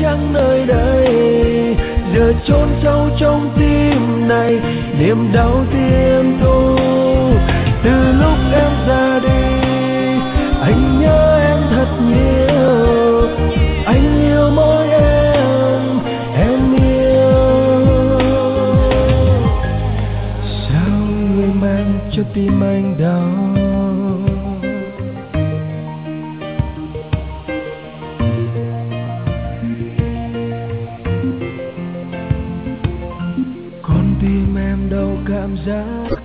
trắng nơi đây, giờ chôn sâu trong tim này niềm đau tiêm thu. Từ lúc em ra đi anh nhớ em thật nhiều, anh yêu mỗi em yêu. Sao người mang cho tim anh đau? Con tim em đâu cảm giác.